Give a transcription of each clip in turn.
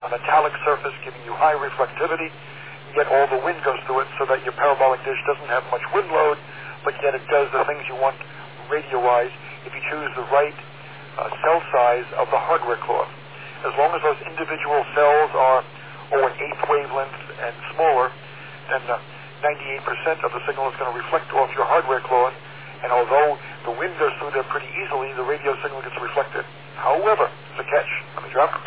a metallic surface giving you high reflectivity, yet all the wind goes through it so that your parabolic dish doesn't have much wind load, but yet it does the things you want radio-wise if you choose the right cell size of the hardware cloth. As long as those individual cells are an eighth wavelength and smaller, then 98% of the signal is going to reflect off your hardware cloth, and although the wind goes through there pretty easily, the radio signal gets reflected. However, there's a catch. Let me drop.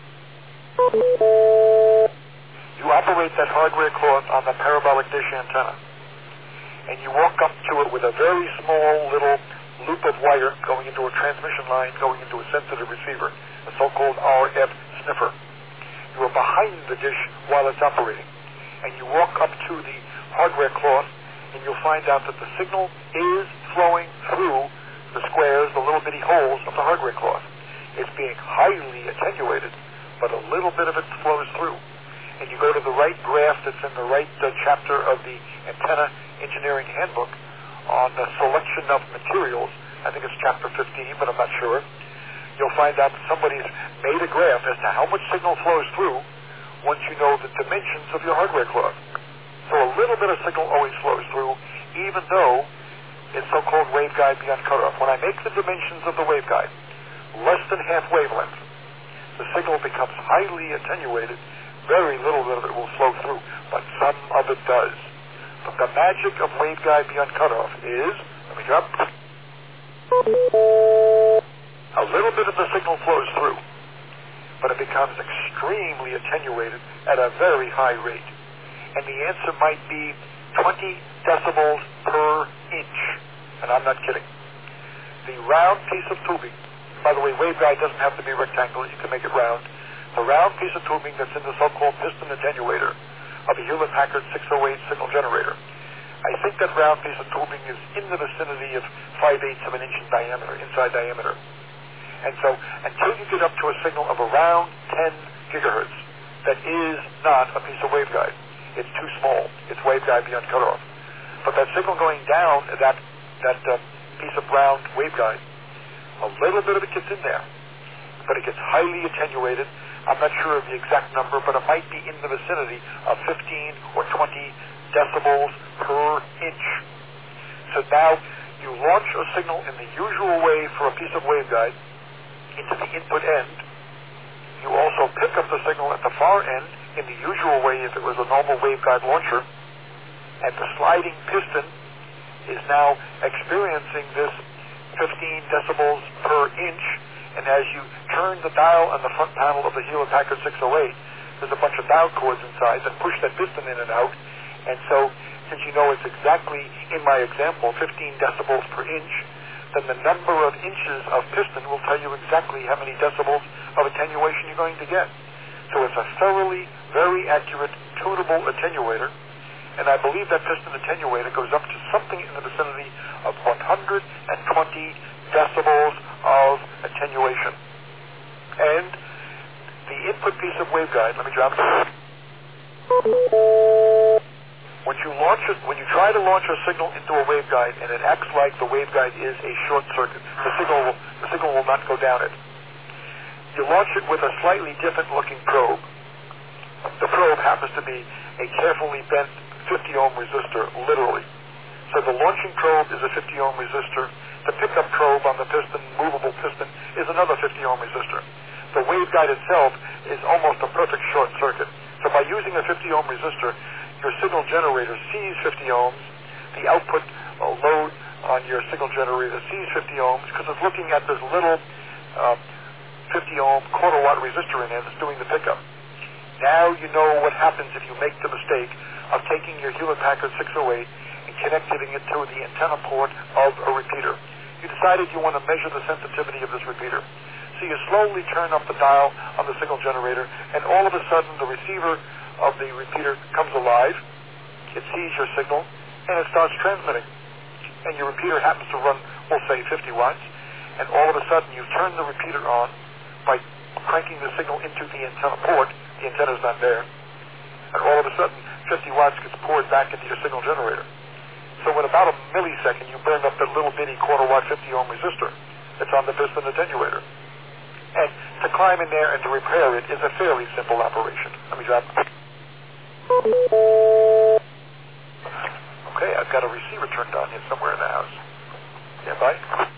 You operate that hardware cloth on the parabolic dish antenna, and you walk up to it with a very small little loop of wire going into a transmission line, going into a sensitive receiver, a so-called RF sniffer. You are behind the dish while it's operating, and you walk up to the hardware cloth, and you'll find out that the signal is flowing through the squares, the little bitty holes of the hardware cloth. It's being highly attenuated, but a little bit of it flows through. And you go to the right graph that's in the right chapter of the Antenna Engineering Handbook on the selection of materials. I think it's chapter 15, but I'm not sure. You'll find out that somebody's made a graph as to how much signal flows through once you know the dimensions of your hardware cloth. So a little bit of signal always flows through, even though it's so-called waveguide beyond cutoff. When I make the dimensions of the waveguide less than half wavelength, the signal becomes highly attenuated. Very little bit of it will flow through, but some of it does. But the magic of waveguide beyond cutoff is, let me drop, a little bit of the signal flows through, but it becomes extremely attenuated at a very high rate. And the answer might be 20 decibels per inch. And I'm not kidding. The round piece of tubing, by the way, waveguide doesn't have to be rectangular, you can make it round. The round piece of tubing that's in the so-called piston attenuator of a Hewlett-Packard 608 signal generator, I think that round piece of tubing is in the vicinity of 5/8 of an inch in diameter, inside diameter. And so until you get up to a signal of around 10 gigahertz, that is not a piece of waveguide. It's too small. It's waveguide beyond cutoff. But that signal going down, that piece of round waveguide, a little bit of it gets in there, but it gets highly attenuated. I'm not sure of the exact number, but it might be in the vicinity of 15 or 20 decibels per inch. So now you launch a signal in the usual way for a piece of waveguide into the input end. You also pick up the signal at the far end in the usual way if it was a normal waveguide launcher, and the sliding piston is now experiencing this 15 decibels per inch, and as you turn the dial on the front panel of the Hewlett-Packard 608, there's a bunch of dial cords inside that push that piston in and out, and so since you know it's exactly, in my example, 15 decibels per inch, then the number of inches of piston will tell you exactly how many decibels of attenuation you're going to get. So it's a thoroughly, very accurate, tunable attenuator, and I believe that piston attenuator goes up to something in the vicinity of 120 decibels of attenuation. And the input piece of waveguide, let me drop it. When you try to launch a signal into a waveguide and it acts like the waveguide is a short circuit, the signal will not go down it. You launch it with a slightly different looking probe. The probe happens to be a carefully bent 50 ohm resistor, literally. So the launching probe is a 50 ohm resistor. The pickup probe on the piston, movable piston, is another 50 ohm resistor. The waveguide itself is almost a perfect short circuit. So by using a 50 ohm resistor, your signal generator sees 50 ohms. The output load on your signal generator sees 50 ohms because it's looking at this little 50 ohm quarter watt resistor in there that's doing the pickup. Now you know what happens if you make the mistake of taking your Hewlett-Packard 608 and connecting it to the antenna port of a repeater. You decided you want to measure the sensitivity of this repeater. So you slowly turn up the dial on the signal generator, and all of a sudden the receiver of the repeater comes alive. It sees your signal, and it starts transmitting. And your repeater happens to run, we'll say, 50 watts, and all of a sudden you turn the repeater on by cranking the signal into the antenna port. The antenna's not there. And all of a sudden, 50 watts gets poured back into your signal generator. So in about a millisecond, you burn up that little bitty quarter watt 50 ohm resistor that's on the piston attenuator. And to climb in there and to repair it is a fairly simple operation. Let me drop. Okay, I've got a receiver turned on here somewhere in the house. Yeah, bye.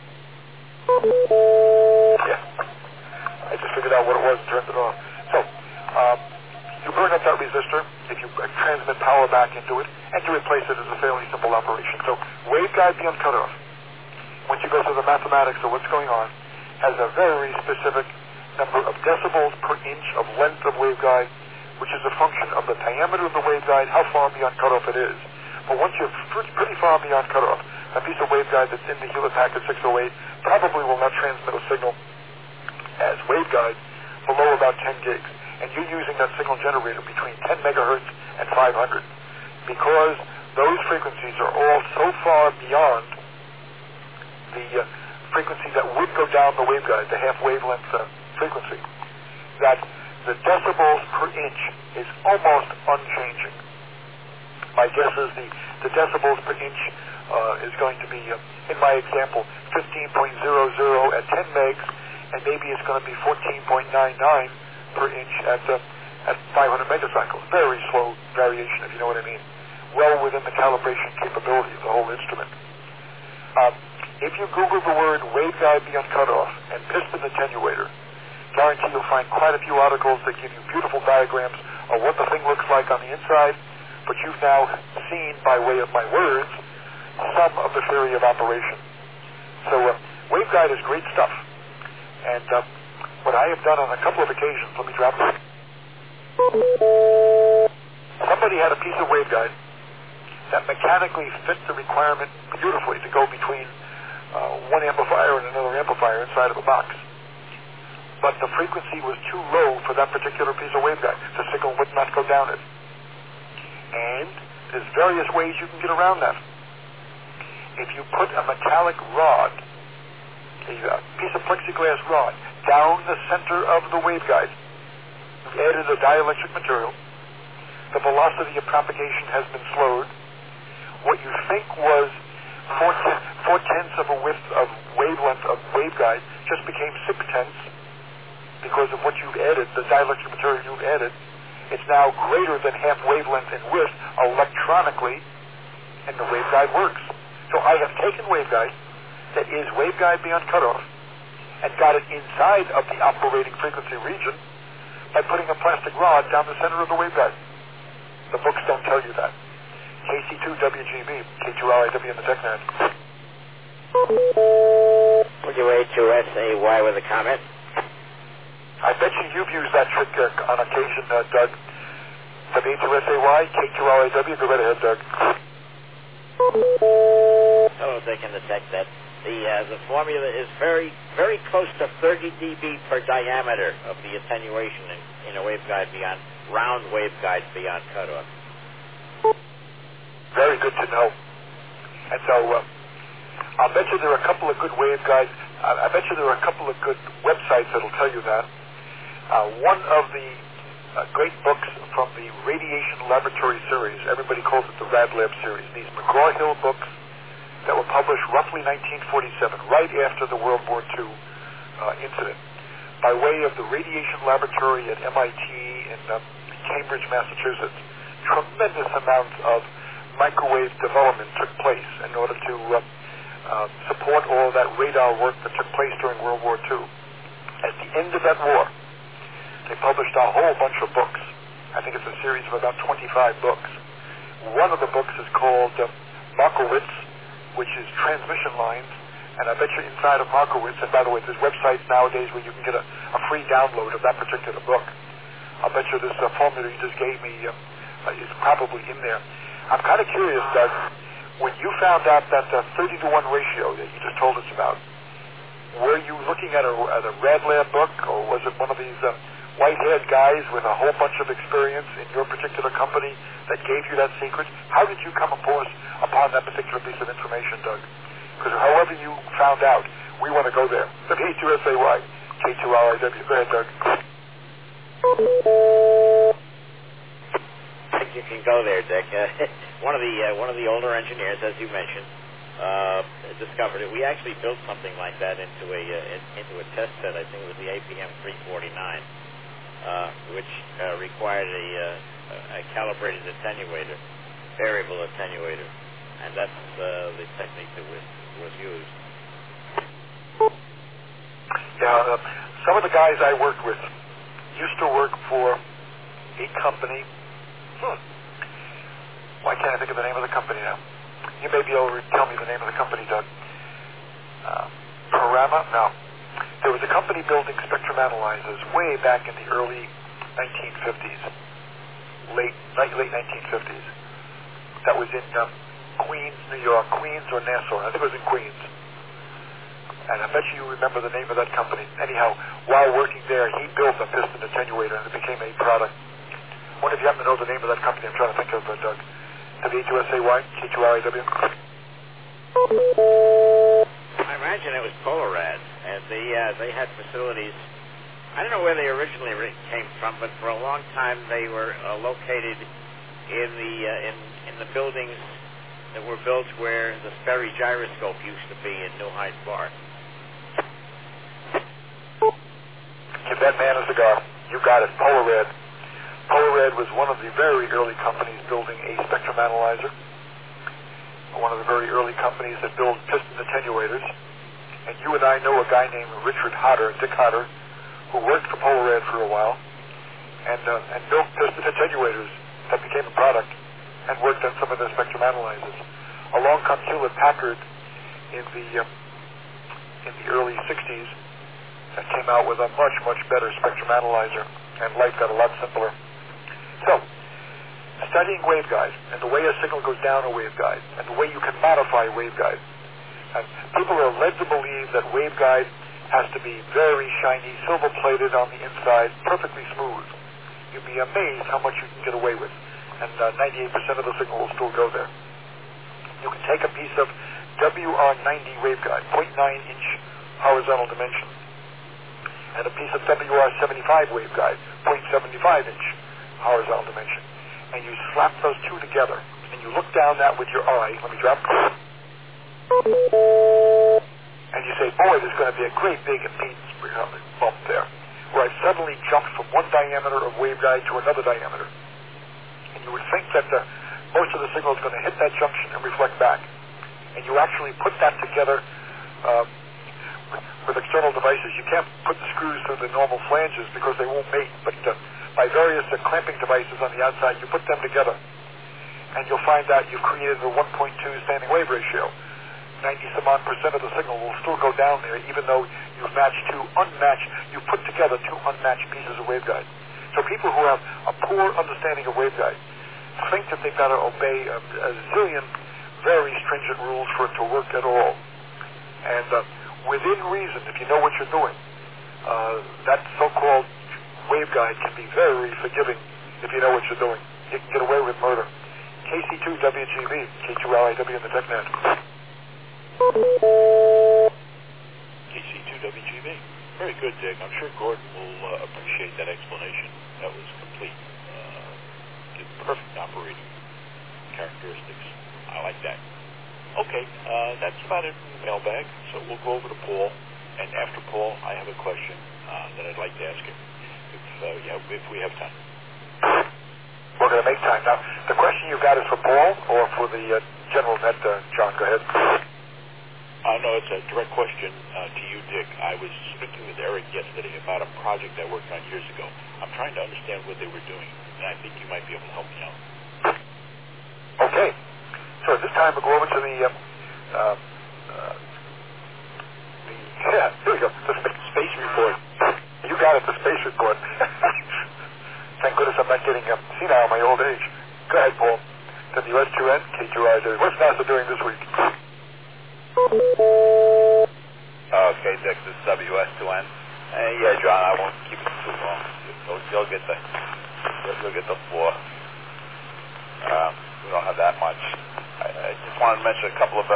Yeah. I just figured out what it was and turned it off. So, you burn up that resistor, if you transmit power back into it, and to replace it is a fairly simple operation. So, waveguide beyond cutoff, once you go through the mathematics of what's going on, has a very specific number of decibels per inch of length of waveguide, which is a function of the diameter of the waveguide, how far beyond cutoff it is. But once you're pretty far beyond cutoff, a piece of waveguide that's in the Hewlett Packard 608 probably will not transmit a signal as waveguide below about 10 gigs. And you're using that signal generator between 10 megahertz and 500. Because those frequencies are all so far beyond the frequency that would go down the waveguide, the half wavelength frequency, that the decibels per inch is almost unchanging. My guess is the decibels per inch is going to be, in my example, 15.00 at 10 megs, and maybe it's going to be 14.99 per inch at 500 megacycles. Very slow variation, if you know what I mean. Well within the calibration capability of the whole instrument. If you Google the word waveguide beyond cutoff and piston attenuator, guarantee you'll find quite a few articles that give you beautiful diagrams of what the thing looks like on the inside, but you've now seen, by way of my words, some of the theory of operation. So waveguide is great stuff. And what I have done on a couple of occasions, let me drop this. Somebody had a piece of waveguide that mechanically fit the requirement beautifully to go between one amplifier and another amplifier inside of a box. But the frequency was too low for that particular piece of waveguide. The signal would not go down it. And there's various ways you can get around that. If you put a metallic rod, a piece of plexiglass rod, down the center of the waveguide, you've added a dielectric material, the velocity of propagation has been slowed. What you think was 4/10 of a width of wavelength of waveguide just became 6/10 because of what you've added, the dielectric material you've added. It's now greater than half wavelength in width electronically, and the waveguide works. So I have taken waveguide that is waveguide beyond cutoff and got it inside of the operating frequency region by putting a plastic rod down the center of the waveguide. The books don't tell you that. KC2WGB, K2LIW in the TechNet. WA2SAY with a comment. I bet you've used that trick on occasion, Doug. W2SAY, K2LIW, go right ahead, Doug. Hello, Dick in the TechNet. The formula is very, very close to 30 dB per diameter of the attenuation in a waveguide beyond, round waveguides beyond cutoff. Very good to know. And so I'll bet you there are a couple of good waveguides. I bet you there are a couple of good websites that'll tell you that. One of the great books from the Radiation Laboratory series, everybody calls it the Rad Lab series, these McGraw-Hill books that were published roughly 1947, right after the World War II incident, by way of the Radiation Laboratory at MIT in Cambridge, Massachusetts. Tremendous amounts of microwave development took place in order to support all of that radar work that took place during World War II. At the end of that war, they published a whole bunch of books. I think it's a series of about 25 books. One of the books is called Markowitz, which is transmission lines, and I bet you inside of Markowitz, and by the way, there's websites nowadays where you can get a free download of that particular book. I'll bet you this formula you just gave me is probably in there. I'm kind of curious, Doug, when you found out that 30-to-1 ratio that you just told us about, were you looking at a Rad Lab book, or was it one of these white-haired guys with a whole bunch of experience in your particular company that gave you that secret? How did you come upon that particular piece of information, Doug? Because however you found out, we want to go there. The K2SAY, K2LIW. Go ahead, Doug. I think you can go there, Dick. One of the older engineers, as you mentioned, discovered it. We actually built something like that into a test set. I think it was the APM 349, which required a calibrated attenuator, variable attenuator, and that's the technique that was used. Yeah, some of the guys I worked with used to work for a company. Why can't I think of the name of the company now? You may be able to tell me the name of the company, Doug. Parama? No. There was a company building spectrum analyzers way back in the early 1950s, late 1950s. That was in Queens, New York, Queens or Nassau. I think it was in Queens. And I bet you remember the name of that company. Anyhow, while working there, he built a piston attenuator, and it became a product. I wonder if you happen to know the name of that company. I'm trying to think of it, Doug. W-H-U-S-A-Y, K-2-R-A-W. I imagine it was Polarad, and they had facilities. I don't know where they originally came from, but for a long time they were located in the buildings that were built where the Sperry gyroscope used to be in New Hyde Park. Give that man a cigar. You got it. Polarad. Polarad was one of the very early companies building a spectrum analyzer. One of the very early companies that build piston attenuators. And you and I know a guy named Richard Hodder, Dick Hodder, who worked for Polarad for a while and built piston attenuators that became a product and worked on some of their spectrum analyzers. Along comes Hewlett-Packard in the early 60s that came out with a much, much better spectrum analyzer, and life got a lot simpler. So, studying waveguide and the way a signal goes down a waveguide and the way you can modify waveguide. And people are led to believe that waveguide has to be very shiny, silver-plated on the inside, perfectly smooth. You'd be amazed how much you can get away with. And 98% of the signal will still go there. You can take a piece of WR90 waveguide, 0.9-inch horizontal dimension, and a piece of WR75 waveguide, 0.75-inch horizontal dimension, and you slap those two together, and you look down that with your eye. Let me drop. And you say, boy, there's going to be a great big impedance bump there, where I suddenly jumped from one diameter of waveguide to another diameter. And you would think that most of the signal is going to hit that junction and reflect back. And you actually put that together with external devices. You can't put the screws through the normal flanges because they won't mate, but by various clamping devices on the outside, you put them together. And you'll find out you've created a 1.2 standing wave ratio. 90-some-odd% of the signal will still go down there, even though you've you've put together two unmatched pieces of waveguide. So people who have a poor understanding of waveguide think that they've got to obey a zillion very stringent rules for it to work at all. And within reason, if you know what you're doing, that so-called waveguide can be very forgiving if you know what you're doing. You can get away with murder. KC2WGB, K2LIW in the TechNet. KC2WGB. Very good, Dick. I'm sure Gordon will appreciate that explanation. That was complete. Perfect operating characteristics. I like that. Okay, that's about it from the mailbag. So we'll go over to Paul. And after Paul, I have a question that I'd like to ask him, if we have time. We're going to make time. Now, the question you've got is for Paul or for the general net, John? Go ahead. No, it's a direct question to you, Dick. I was speaking with Eric yesterday about a project I worked on years ago. I'm trying to understand what they were doing, and I think you might be able to help me out. Okay. So at this time, we'll go over to here we go, the space report. You got it, the space report. Thank goodness I'm not getting senile in my old age. Go ahead, Paul. WS2N, K2I. What's NASA doing this week? Okay, Dick, this is WS2N. Yeah, John, I won't keep it too long. You'll get the floor. We don't have that much. I just wanted to mention a couple of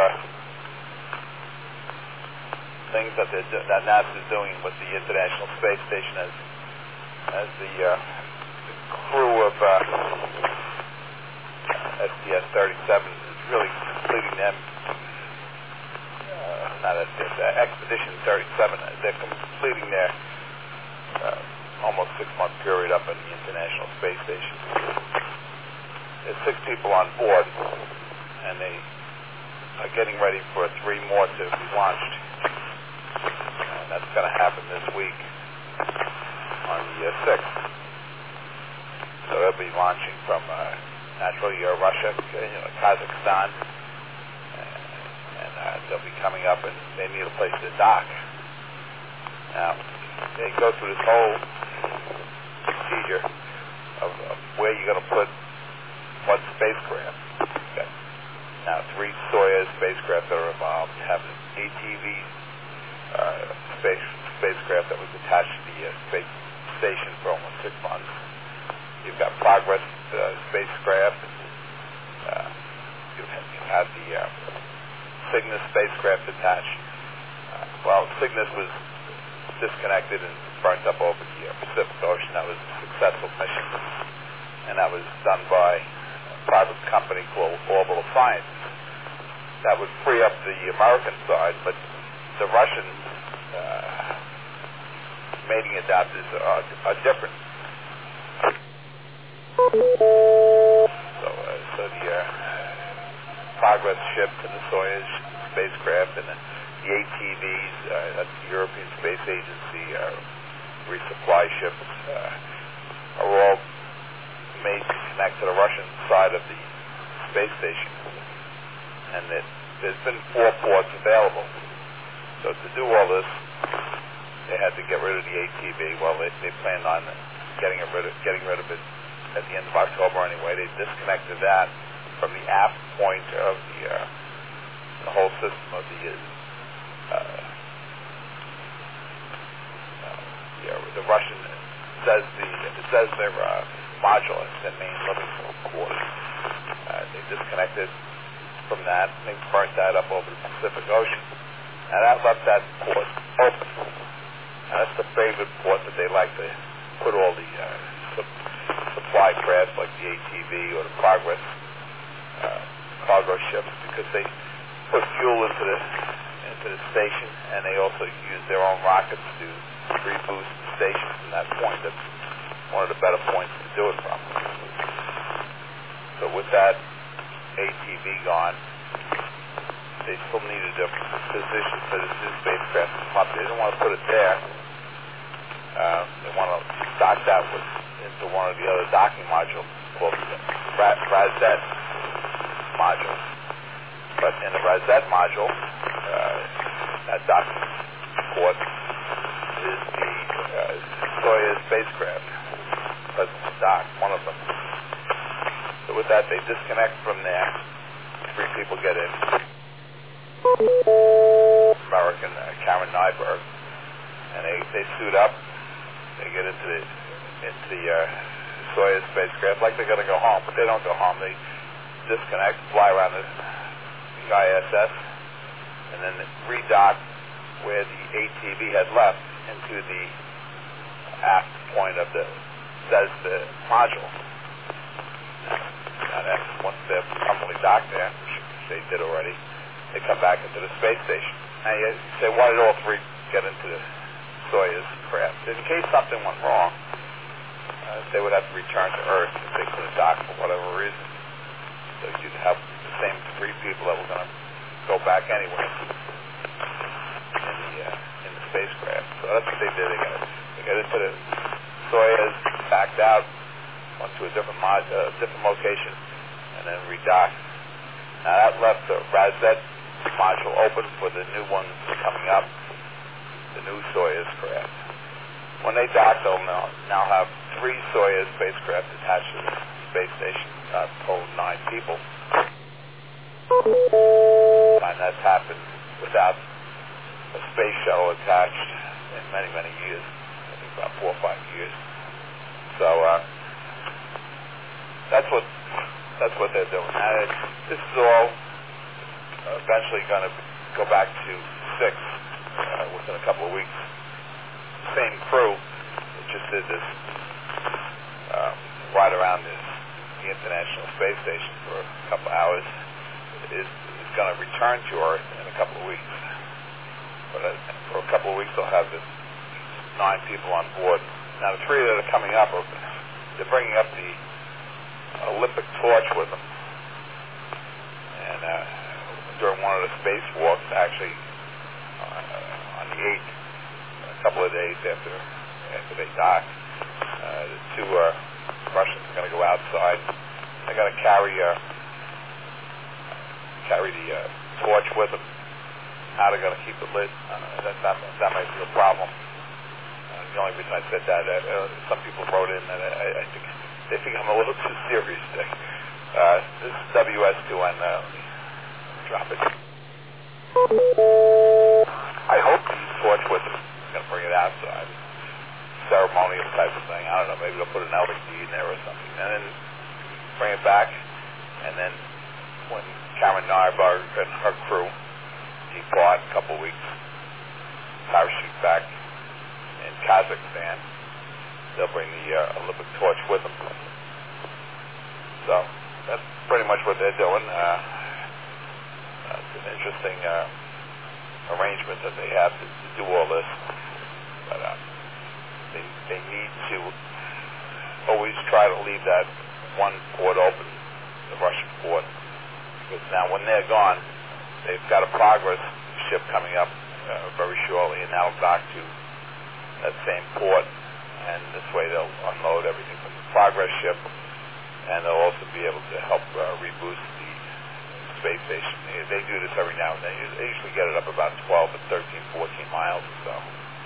things that NASA is doing with the International Space Station as the crew of STS-37 is really completing them not STS, Expedition 37. They're completing their almost 6-month period up in the International Space Station. There's 6 people on board, and they are getting ready for 3 more to be launched. And that's going to happen this week on the 6th. So they'll be launching from naturally Russia, Kazakhstan, and they'll be coming up, and they need a place to dock. Now, they go through this whole procedure of where you're going to put what spacecraft. Okay. Now, 3 Soyuz spacecraft that are involved. You have an ATV spacecraft that was attached to the space station for almost 6 months. You've got Progress spacecraft. You have the Cygnus spacecraft attached. Cygnus was disconnected and burnt up over the Pacific Ocean. That was a successful mission, and that was done by a private company called Orbital Sciences. That would free up the American side, but the Russian mating adapters are different. So the Progress ship and the Soyuz spacecraft and the ATVs, that's the European Space Agency resupply ships, are all made to connect to the Russian side of the space station. And there's been 4 ports available. So to do all this, they had to get rid of the ATV. Well, they planned on getting rid of it at the end of October anyway. They disconnected that from the aft point of the whole system of the Russian says their module, their main living quarters. They disconnected from that. And they burnt that up over the Pacific Ocean, and that left that port open. And that's the favorite port that they like to put all the supply crafts like the ATV or the Progress cargo ships, because they put fuel into the station, and they also use their own rockets to reboost the station from that point. That's one of the better points to do it from. So with that ATV gone, they still needed a position for this new spacecraft to come up. They didn't want to put it there. They want to dock that into one of the other docking modules called the Razet module. But in the Razet module, that docking port is the Soyuz spacecraft, presently docked, one of them. So with that, they disconnect from there. 3 people get in. American Karen Nyberg, and they suit up. They get into the Soyuz spacecraft like they're going to go home, but they don't go home. They disconnect, fly around the ISS, and then redock where the ATV had left into the aft point of the module. Now that's once they're properly docked there, which they did already, they come back into the space station. Now you say, why did all 3 get into the Soyuz craft? In case something went wrong, they would have to return to Earth if they couldn't dock for whatever reason. So you'd have the same 3 people that were going to go back anyway in the spacecraft. So that's what they did. They got into the Soyuz, backed out, went to a different location, and then redocked. Now that left the Razet module open for the new ones coming up, the new Soyuz craft. When they dock, they'll now have 3 Soyuz spacecraft attached to the space station, total 9 people. And that's happened without a space shuttle attached in many, many years. I think about 4 or 5 years. So that's what they're doing. Now, this is all eventually going to go back to 6 within a couple of weeks. Same crew that just did this ride around the International Space Station for a couple hours is going to return to Earth in a couple of weeks. But for a couple of weeks, they'll have this 9 people on board. Now, the 3 that are coming up, they're bringing up the Olympic torch with them. And during one of the spacewalks, actually, on the 8th, a couple of days after they dock, the 2 Russians are going to go outside. They're going to carry the torch with them. How they're going to keep it lit, that might be a problem. The only reason I said that, some people wrote in that I think they think I'm a little too serious. This is WS2N. Let me drop it. I hope the torch with them is going to bring it outside. Ceremonial type of thing. I don't know. Maybe they'll put an LED in there or something, and then bring it back. And then when Karen Nyberg and her crew depart in a couple of weeks, parachute back in Kazakhstan, they'll bring the Olympic torch with them. So that's pretty much what they're doing. It's an interesting arrangement that they have to do all this, but they need to always try to leave that one port open, the Russian port, because now when they're gone, they've got a Progress ship coming up very shortly, and that'll dock to that same port, and this way they'll unload everything from the Progress ship, and they'll also be able to help reboost the space station. They do this every now and then. They usually get it up about 12 to 13, 14 miles or so.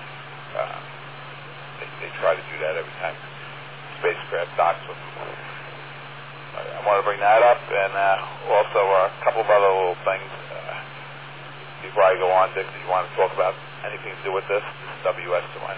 They try to do that every time spacecraft docks with them. I want to bring that up, and also a couple of other little things. Before I go on, Dick, did you want to talk about anything to do with this? This is WS2N.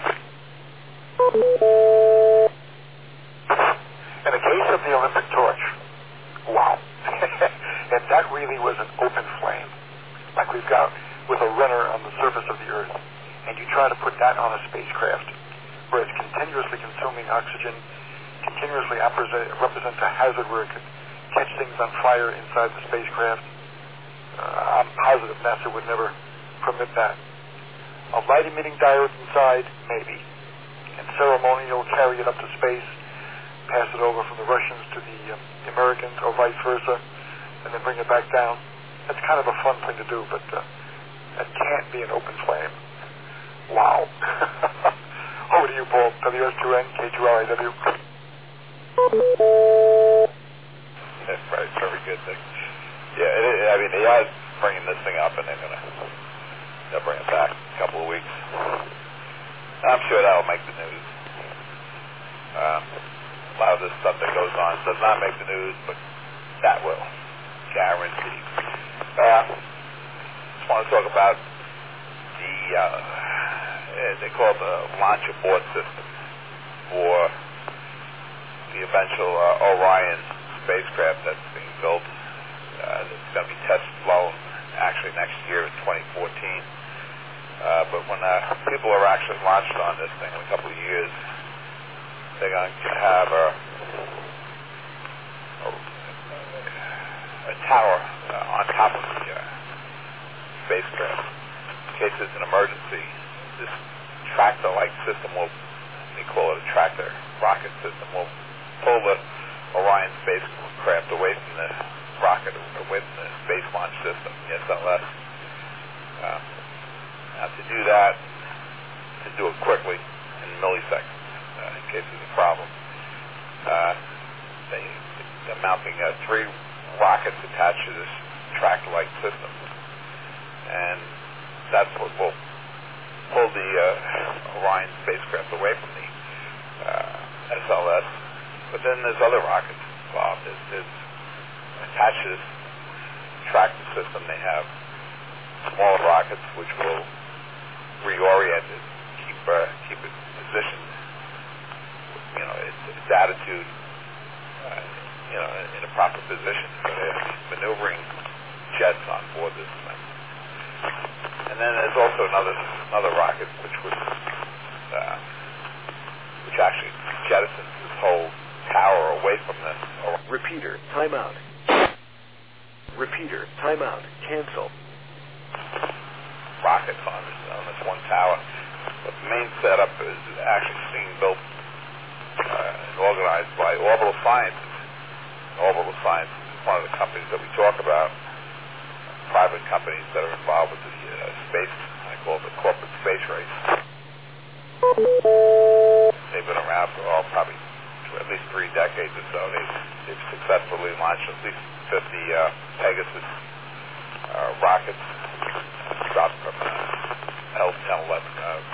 In the case of the Olympic torch, wow. And that really was an open flame, like we've got with a runner on the surface of the Earth. And you try to put that on a spacecraft where it's continuously consuming oxygen, continuously represents a hazard where it could catch things on fire inside the spacecraft. I'm positive NASA would never permit that. A light-emitting diode inside, maybe. And ceremonial, carry it up to space, pass it over from the Russians to the Americans, or vice versa, and then bring it back down. That's kind of a fun thing to do, but that can't be an open flame. Wow. Over to you, Paul. WS2N, K2RIW. That's right. Very good thing. Yeah, I mean, they are bringing this thing up, and they'll bring it back in a couple of weeks. I'm sure that'll make the news. A lot of this stuff that goes on does not make the news, but that will. Guaranteed. Just want to talk about the, they call it the launch abort system for the eventual Orion spacecraft that's being built. It's going to be test flown actually next year in 2014. But when people are actually launched on this thing in a couple of years, they're going to have a tower on top of the spacecraft. In case there's an emergency, this tractor-like system will, they call it a tractor rocket system, will pull the Orion spacecraft away from the rocket, away from the Space Launch System, the SLS. Now to do that, to do it quickly, in milliseconds, in case there's a problem, they're mounting 3 rockets attached to this tractor-like system, and that's what will pull the Orion spacecraft away from the SLS. But then there's other rockets involved. There's attached to this tractor system, they have smaller rockets which will reorient it, keep it positioned, its attitude, in a proper position. So they have these maneuvering jets on board this thing. And then there's also another rocket which actually jettisons this whole tower away from the... Repeater, timeout. Repeater, timeout. Cancel. rockets on this one tower. But the main setup is actually being built and organized by Orbital Sciences. Orbital Sciences is one of the companies that we talk about, private companies that are involved with the space, I call it the corporate space race. They've been around for probably at least 3 decades or so. They've successfully launched at least 50 Pegasus rockets, dropped from L-10-11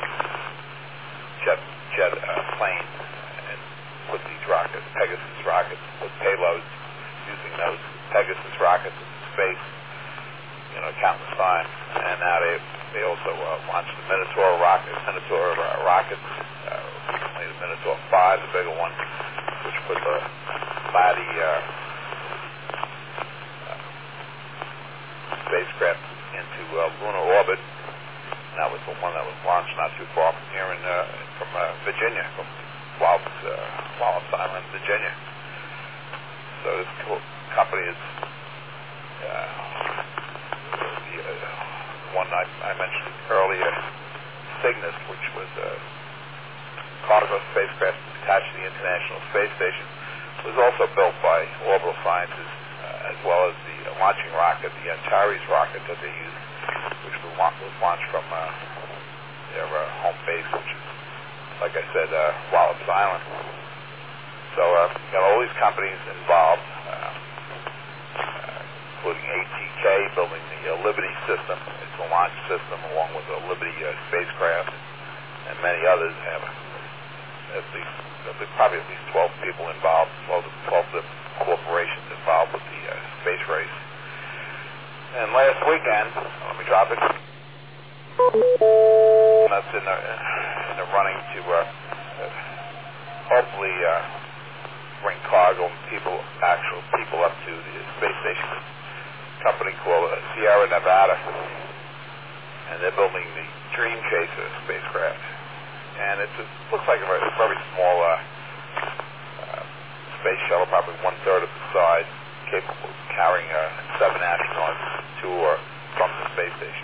jet planes, and put these rockets, Pegasus rockets, with payloads using those Pegasus rockets in space, countless times. And now they also launched the Minotaur rockets, recently the Minotaur 5, the bigger one, which put the Laddie spacecraft into lunar orbit. And that was the one that was launched not too far from here from Virginia, from Wallops Island, Virginia. So this company is the one I mentioned earlier, Cygnus, which was a cargo spacecraft attached to the International Space Station, was also built by Orbital Sciences, as well as the launching rocket, the Antares rocket that they used, which was launched from their home base, which is, like I said, Wallops Island. So got all these companies involved, including ATK, building the Liberty system. It's a launch system along with the Liberty spacecraft, and many others have probably at least 12 people involved, 12 corporations involved with the space race. And last weekend, let me drop it, that's in the running to hopefully bring cargo and actual people up to the space station. A company called Sierra Nevada, and they're building the Dream Chaser spacecraft. And it looks like a very small space shuttle, probably 1/3 of the size, capable of carrying 7 astronauts to or from the space station.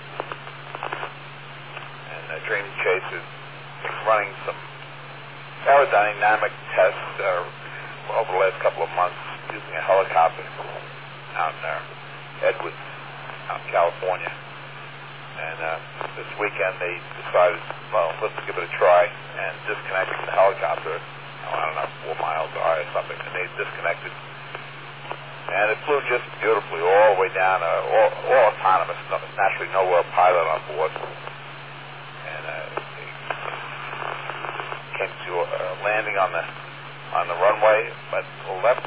And Dream Chaser is running some aerodynamic tests over the last couple of months using a helicopter out in Edwards, out in California. And this weekend they decided, well, let's give it a try, and disconnecting the helicopter, I don't know, 4 miles high or something, and they disconnected. And it flew just beautifully all the way down, all autonomous, naturally no pilot on board. And they came to landing on the runway, but the left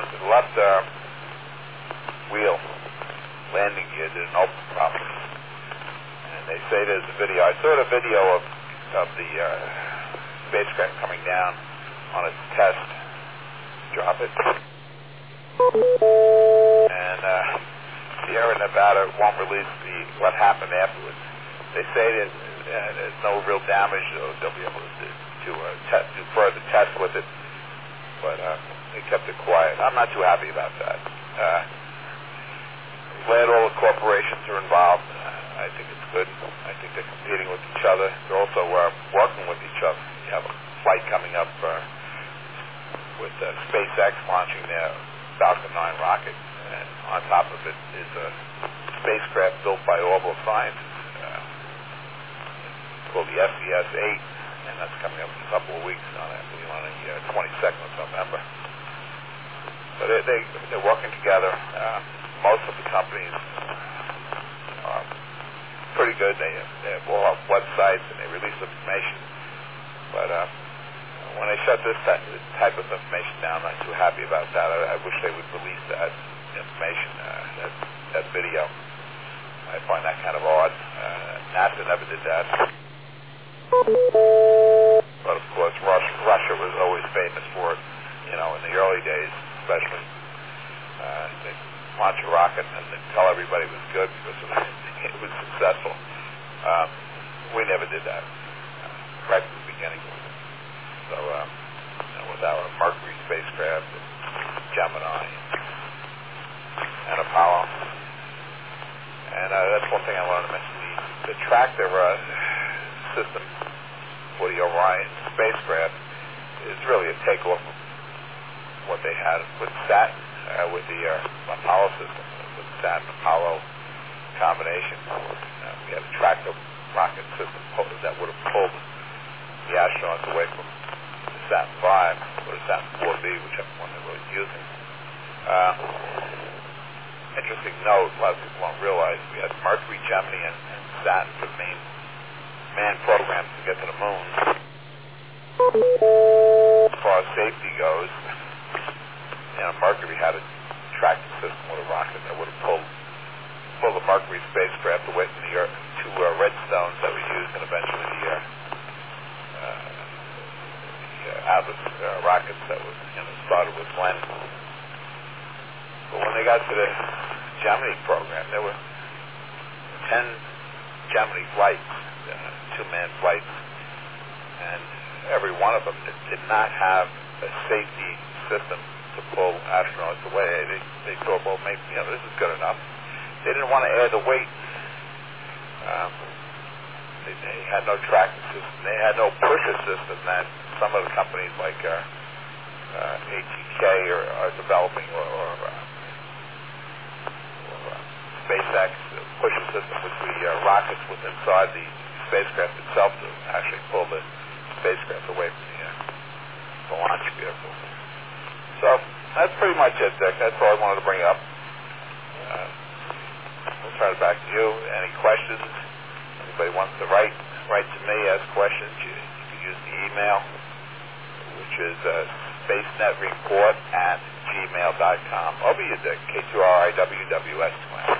wheel landing gear didn't open properly. And they say there's a video. I saw the video of the spacecraft coming down on its test. Drop it. And Sierra Nevada won't release what happened afterwards. They say that there's no real damage. They'll be able to do further tests with it, but they kept it quiet. I'm not too happy about that. I'm glad all the corporations are involved. I think it's good. I think they're competing with each other. They're also working with each other. You have a flight coming up with SpaceX launching their Falcon 9 rocket, and on top of it is a spacecraft built by Orbital Sciences called the SES-8, and that's coming up in a couple of weeks on the 22nd of November. So they're working together. Most of the companies are pretty good. They all have websites and they release information. But when they shut this type of information down, I'm not too happy about that. I wish they would release that information, that video. I find that kind of odd. NASA never did that. But of course, Russia was always famous for it, in the early days, especially. They launch a rocket and they tell everybody it was good because it was successful. We never did that right from the beginning. So with our Mercury spacecraft and Gemini and Apollo. And that's one thing I wanted to mention, the tractor system for the Orion spacecraft is really a takeoff of what they had with Saturn, with the Apollo system, with Saturn-Apollo combination. We had a tractor rocket system that would have pulled the astronauts away from the Saturn V or the Saturn 4B, whichever one they were using. Interesting note, a lot of people don't realize we had Mercury, Gemini, and Saturn for the main manned programs to get to the moon. As far as safety goes, Mercury had a tracking system with a rocket that would have pulled the Mercury spacecraft away from the Earth, two redstones that were used, and eventually the Atlas rockets that was started with Glenn. But when they got to the Gemini program, there were 10 Gemini flights, two-man flights, and every one of them did not have a safety system to pull astronauts away. They thought, well, maybe this is good enough. They didn't want to add the weight. They had no tracking system. They had no pusher system that some of the companies like ATK are developing, or SpaceX pusher system with the rockets with inside the spacecraft itself to actually pull the spacecraft away from the launch vehicle. So that's pretty much it, Dick. That's all I wanted to bring up. We'll turn it back to you. Any questions? Anybody wants to write to me, ask questions, you can use the email, which is spacenetreport@gmail.com. Over you, Dick. K2RIWWS.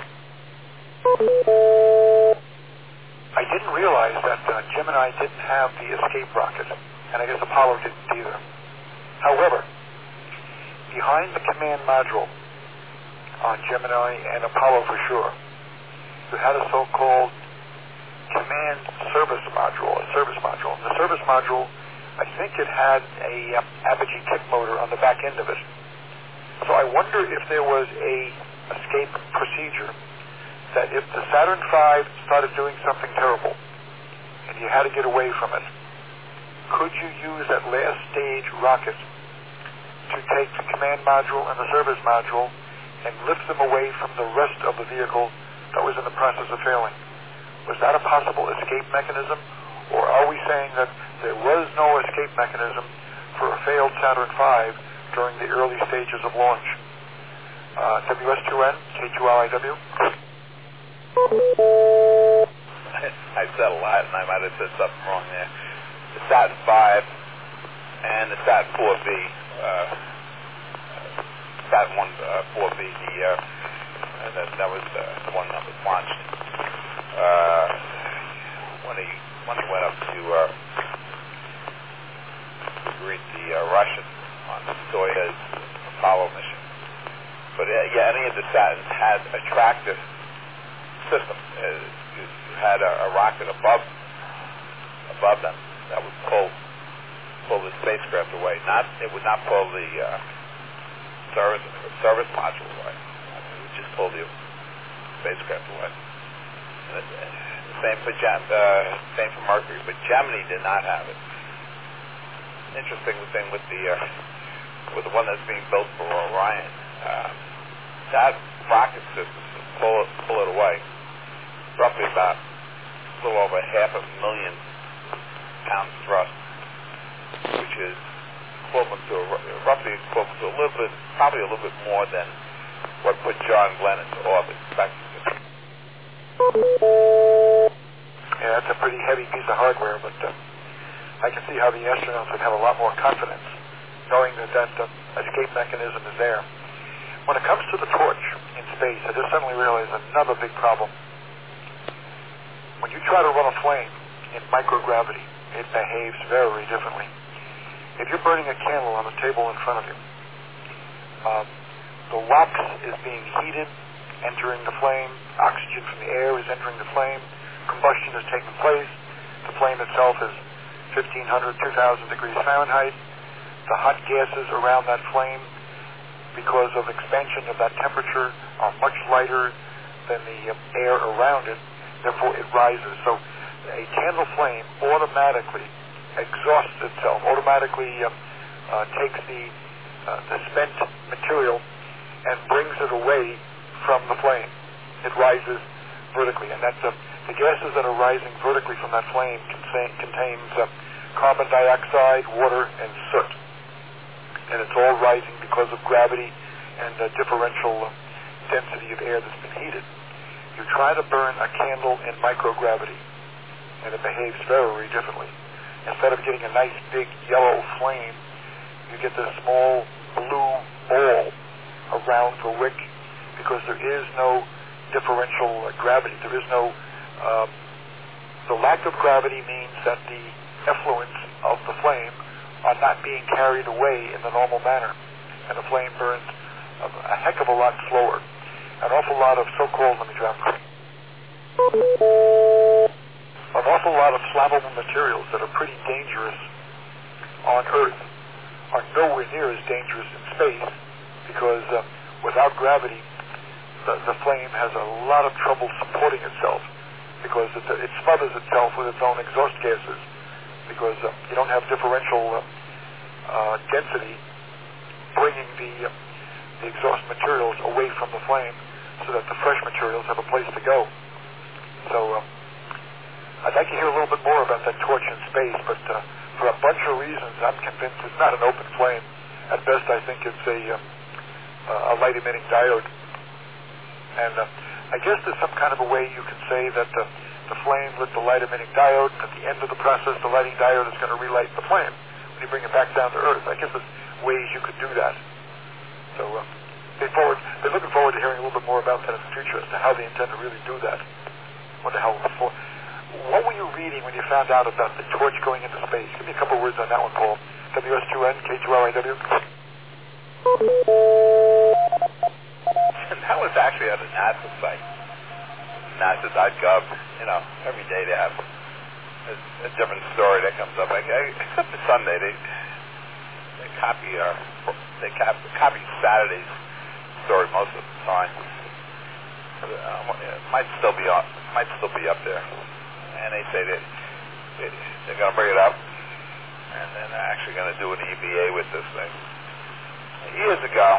I didn't realize that Gemini didn't have the escape rocket, and I guess Apollo didn't either. However, behind the command module on Gemini and Apollo for sure, you had a so-called command service module, a service module. And the service module, I think it had a Apogee kick motor on the back end of it. So I wonder if there was a escape procedure that if the Saturn V started doing something terrible and you had to get away from it, could you use that last stage rocket to take the command module and the service module and lift them away from the rest of the vehicle that was in the process of failing? Was that a possible escape mechanism? Or are we saying that there was no escape mechanism for a failed Saturn V during the early stages of launch? WS2N, K2RIW. I said a lot, and I might have said something wrong there. The Saturn V and the Saturn 4B, Saturn 4B, that was the one that was launched. When he went up to greet the Russians on Soyuz Apollo mission. But any of the Saturns had a tractive system. You had a rocket above them that would pull the spacecraft away. It would not pull the service module away. It would just pull the spacecraft away. Same for Mercury, but Gemini did not have it. Interesting thing with the one that's being built for Orion, that rocket system to pull it away, roughly about a little over 500,000 pounds thrust, which is roughly equivalent to probably a little bit more than what put John Glenn into orbit. Yeah, that's a pretty heavy piece of hardware, but I can see how the astronauts would have a lot more confidence knowing that escape mechanism is there. When it comes to the torch in space, I just suddenly realized another big problem. When you try to run a flame in microgravity, it behaves very differently. If you're burning a candle on the table in front of you, the wax is being heated, entering the flame, oxygen from the air is entering the flame, combustion is taking place, the flame itself is 1,500, 2,000 degrees Fahrenheit. The hot gases around that flame, because of expansion of that temperature, are much lighter than the air around it, therefore it rises. So a candle flame automatically exhausts itself, automatically takes the spent material and brings it away from the flame. It rises vertically, and that's the gases that are rising vertically from that flame contains carbon dioxide, water, and soot. And it's all rising because of gravity and differential density of air that's been heated. You try to burn a candle in microgravity, and it behaves very differently. Instead of getting a nice big yellow flame, you get this small blue ball around the wick because there is no differential gravity. There is no... the lack of gravity means that the effluents of the flame are not being carried away in the normal manner, and the flame burns a heck of a lot slower. An awful lot of so-called, an awful lot of flammable materials that are pretty dangerous on Earth are nowhere near as dangerous in space because without gravity, the flame has a lot of trouble supporting itself because it smothers itself with its own exhaust gases because you don't have differential density bringing the exhaust materials away from the flame so that the fresh materials have a place to go. So I'd like to hear a little bit more about that torch in space, but for a bunch of reasons, I'm convinced it's not an open flame. At best, I think it's a light-emitting diode. And I guess there's some kind of a way you can say that the flame lit the light-emitting diode, and at the end of the process, the lighting diode is going to relight the flame when you bring it back down to Earth. I guess there's ways you could do that. So they're looking forward to hearing a little bit more about that in the future as to how they intend to really do that. What the hell before? What were you reading when you found out about the torch going into space? Give me a couple words on that one, Paul. WS2N, K2LIW. That was actually on the NASA site, NASA.gov. You know, every day they have a different story that comes up. Except for Sunday, they copy Saturday's story most of the time. It might still be up there. And they say that they're going to bring it up, and then they're actually going to do an EVA with this thing. Years ago,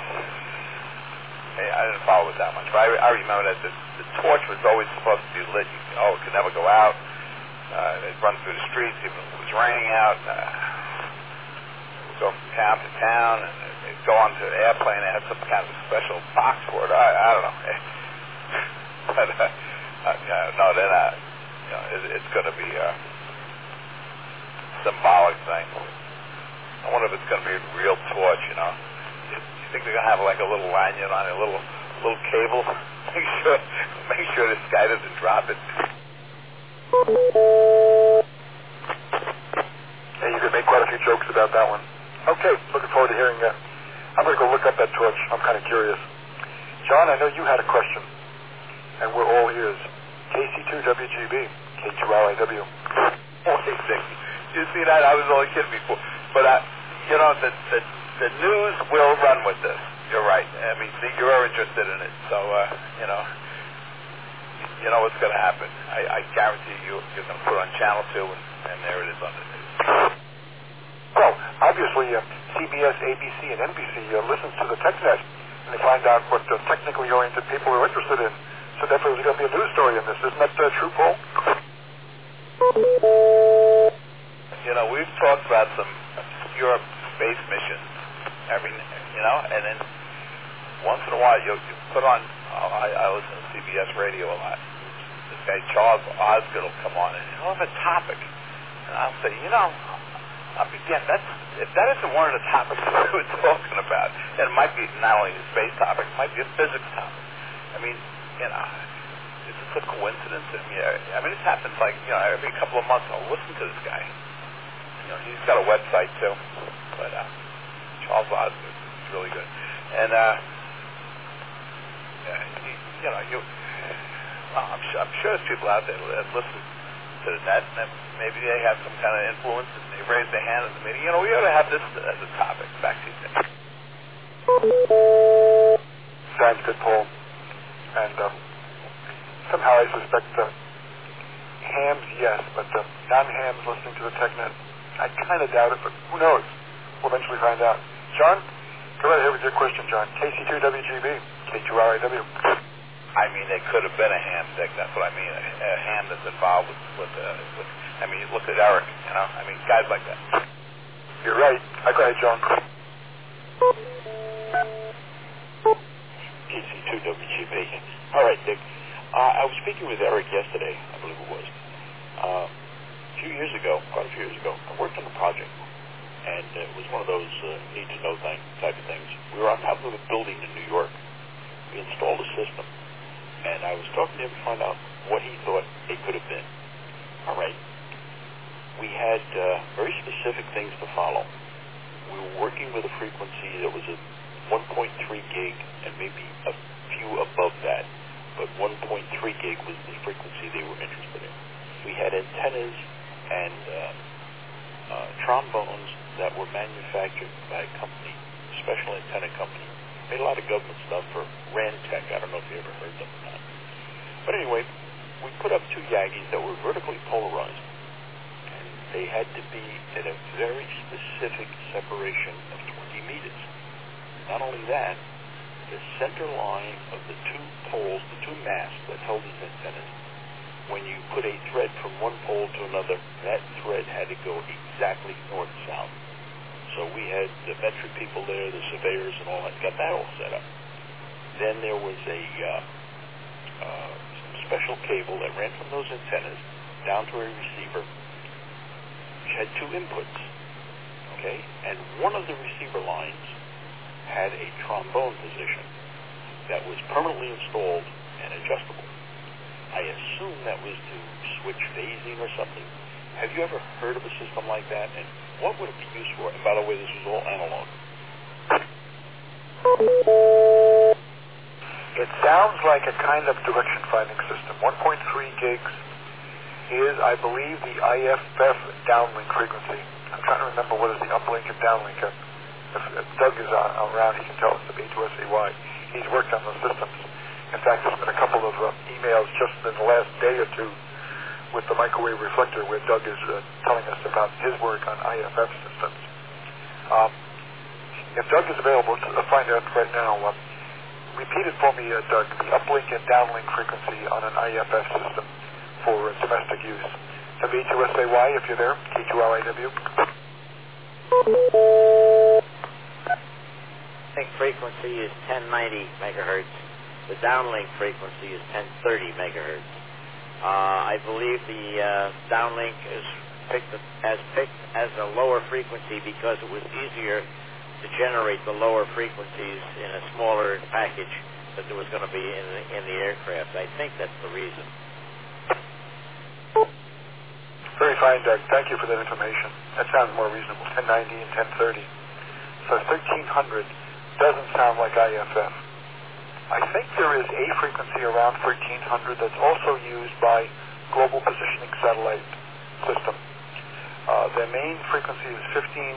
I didn't follow it that much, but I remember that the torch was always supposed to be lit. It could never go out. It'd run through the streets even if it was raining out. It would go from town to town, and it'd go onto an airplane. They had some kind of special box for it. I don't know. But no, they're not. You know, it's going to be a symbolic thing. I wonder if it's going to be a real torch, you know. You think they're going to have like a little lanyard on it, a little cable? Make sure this guy doesn't drop it. Yeah, you could make quite a few jokes about that one. Okay, looking forward to hearing that. I'm going to go look up that torch. I'm kind of curious. John, I know you had a question, and we're all ears. KC2WGB, K2LIW. You see that? I was only kidding before. But, you know, the news will run with this. You're right. I mean, you're interested in it. So, you know what's going to happen. I guarantee you're going to put it on Channel 2, and there it is on the news. Well, obviously, CBS, ABC, and NBC listens to the TechNet, and they find out what technically oriented people are interested in. So definitely there's going to be a news story in this. Isn't that true, Paul? You know, we've talked about some obscure space missions and then once in a while you put on, I listen to CBS radio a lot. This guy, Charles Osgood, will come on and he'll have a topic. And I'll say, if that isn't one of the topics we were talking about, and it might be not only a space topic, it might be a physics topic. I mean, is this a coincidence? I mean, it happens every couple of months. I'll listen to this guy. He's got a website too. But Charles Osgood is really good. And I'm sure there's people out there that listen to the net, and maybe they have some kind of influence, and they raise their hand at the meeting. We ought to have this as a topic. Back to you. Sounds good, Paul. And somehow I suspect hams, yes, but non-hams listening to the TechNet, I kind of doubt it, but who knows? We'll eventually find out. John, go right ahead with your question, John. KC2WGB, K2RIW. I mean, it could have been a ham, Dick. That's what I mean. A ham that's involved with I mean, look at Eric, you know? I mean, guys like that. You're right. Go ahead, John. KC2WGB. All right, Dick. I was speaking with Eric yesterday, I believe it was. A few years ago, quite a few years ago, I worked on a project, and it was one of those need-to-know type of things. We were on top of a building in New York. We installed a system, and I was talking to him to find out what he thought it could have been. All right. We had very specific things to follow. We were working with a frequency that was at 1.3 gig and maybe a few above that, but 1.3 gig was the frequency they were interested in. We had antennas and trombones that were manufactured by a company, a special antenna company. Made a lot of government stuff for Rantec. I don't know if you ever heard them or not. But anyway, we put up two Yagis that were vertically polarized. They had to be at a very specific separation of 20 meters. Not only that, the center line of the two poles, the two masts that held these antennas, when you put a thread from one pole to another, that thread had to go exactly north-south. So we had the metric people there, the surveyors and all that, got that all set up. Then there was a special cable that ran from those antennas down to a receiver, had two inputs, okay? And one of the receiver lines had a trombone position that was permanently installed and adjustable. I assume that was to switch phasing or something. Have you ever heard of a system like that? And what would it be used for? And by the way, this was all analog. It sounds like a kind of direction finding system. 1.3 gigs is, I believe, the IFF downlink frequency. I'm trying to remember what is the uplink and downlink. If Doug is around, he can tell us the B2SAY. He's worked on those systems. In fact, there's been a couple of emails just in the last day or two with the microwave reflector where Doug is telling us about his work on IFF systems. If Doug is available, to find out right now, repeat it for me, Doug, the uplink and downlink frequency on an IFF system for domestic use. The B2SAY, if you're there, K2RIW. The frequency is 1090 megahertz. The downlink frequency is 1030 megahertz. I believe the downlink is picked as a lower frequency because it was easier to generate the lower frequencies in a smaller package that there was going to be in the aircraft. I think that's the reason. Very fine, Doug. Thank you for that information. That sounds more reasonable, 1090 and 1030. So 1300 doesn't sound like IFF. I think there is a frequency around 1300 that's also used by Global Positioning Satellite System. Their main frequency is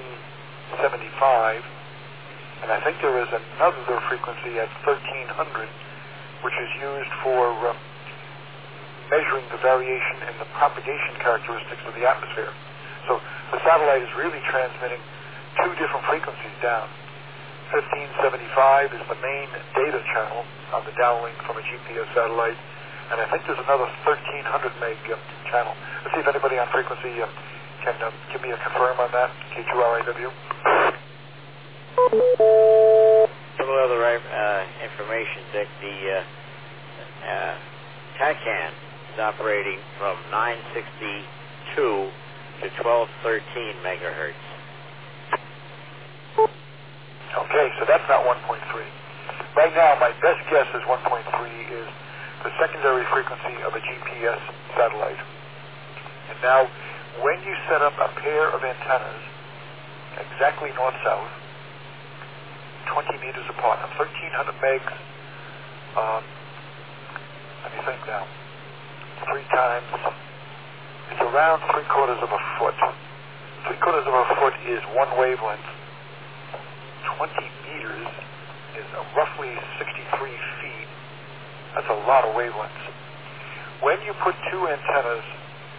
1575, and I think there is another frequency at 1300, which is used for measuring the variation in the propagation characteristics of the atmosphere. So the satellite is really transmitting two different frequencies down. 1575 is the main data channel on the downlink from a GPS satellite, and I think there's another 1300 meg channel. Let's see if anybody on frequency can give me a confirm on that. K2RIW. Some other information, Dick. The TACAN is operating from 962 to 1213 megahertz. Okay, so that's not 1.3. Right now, my best guess is 1.3 is the secondary frequency of a GPS satellite. And now, when you set up a pair of antennas exactly north-south, 20 meters apart, 1,300 megs, let me think now, 3 times, it's around 3/4 of a foot. 3/4 of a foot is one wavelength. 20 meters is roughly 63 feet. That's a lot of wavelengths. When you put two antennas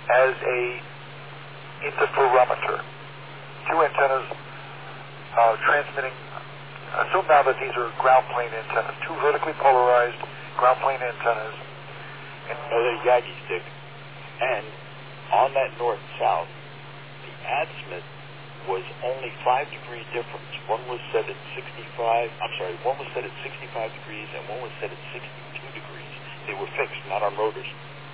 as a interferometer. Two antennas transmitting. Assume now that these are ground plane antennas, two vertically polarized ground plane antennas. And they're Yagis, Dick. And on that north-south, the azimuth was only 5 degree difference. One was set at one was set at 65 degrees and one was set at 62 degrees. They were fixed, not on rotors.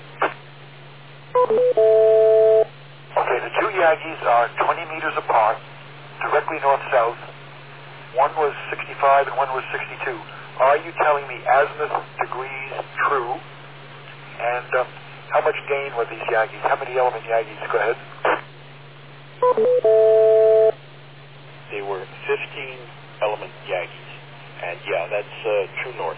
Okay, the two Yagis are 20 meters apart, directly north-south. One was 65 and one was 62. Are you telling me azimuth degrees true? And how much gain were these Yagis? How many element Yagis? Go ahead. They were 15 element Yagis. And yeah, that's true north.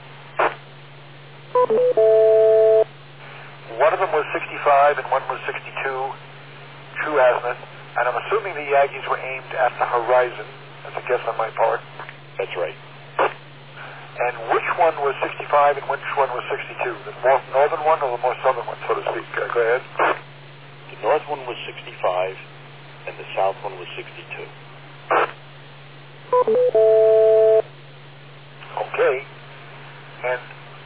One of them was 65 and one was 62, true azimuth. And I'm assuming the Yagis were aimed at the horizon. That's a guess on my part. That's right. And which one was 65 and which one was 62? The more northern one or the more southern one, so to speak? Go ahead. The north one was 65 and the south one was 62. Okay. And